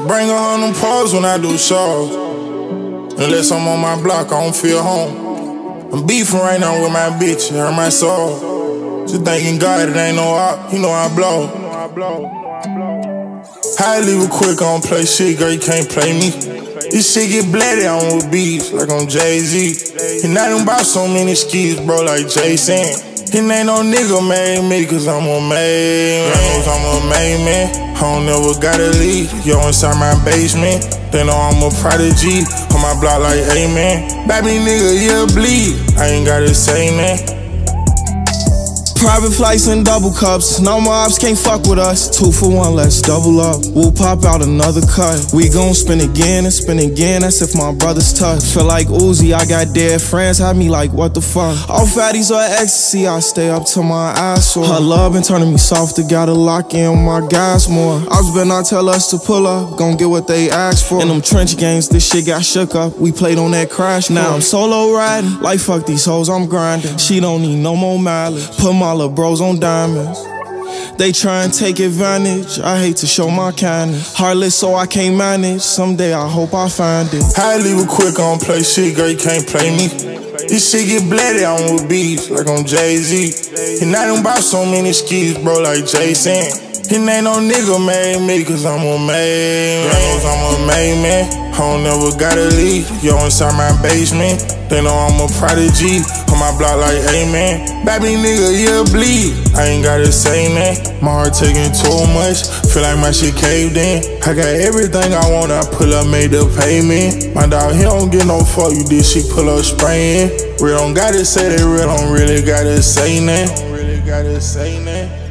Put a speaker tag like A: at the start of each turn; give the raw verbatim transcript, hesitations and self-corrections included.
A: Bring a hundred pause when I do shows. Unless I'm on my block, I don't feel home. I'm beefing right now with my bitch, it hurt my soul. Just thinking God, it ain't no op, you know I blow. How I leave it quick, I don't play shit, girl, you can't play me. This shit get bloody, I'm with beats, like I'm Jay-Z. And I done bought so many skis, bro, like Jason. And ain't no nigga made me, cause I'm a made man. I'm a made man, I don't never gotta leave. Yo, inside my basement, they know I'm a prodigy. On my block like amen. Baby nigga, yeah, bleed, I ain't gotta say man.
B: Private flights and double cups, no more ops can't fuck with us. Two for one, let's double up. We'll pop out another cut. We gon' spin again and spin again, that's if my brothers touch. Feel like Uzi, I got dead friends, had me like what the fuck. All fatties or ecstasy, I stay up till my eyes sore. Her love been turning me softer, gotta lock in my guys more. Ops better not tell us to pull up, gon' get what they asked for. In them trench games, this shit got shook up, we played on that crash. Now I'm solo riding, like fuck these hoes, I'm grinding. She don't need no more mileage, put my little bros on diamonds. They try and take advantage, I hate to show my kindness. Heartless so I can't manage, someday I hope I find it.
A: How I leave it quick, I don't play shit, girl, you can't play me. This shit get bloody, I'm with beats, like I'm Jay-Z. And I done bought so many skis, bro, like Jason. And ain't no nigga made me, cause I'm a made man. I'm a made man, I don't never gotta leave. Yo, inside my basement, they know I'm a prodigy. On my block like amen. Baby nigga, yeah, bleed, I ain't gotta say that. My heart taking too much, feel like my shit caved in. I got everything I want, I pull up, made the payment. My dog, he don't get no fuck, you did shit, pull up spraying. Real don't gotta say that, real don't really gotta say that. Don't really gotta say that.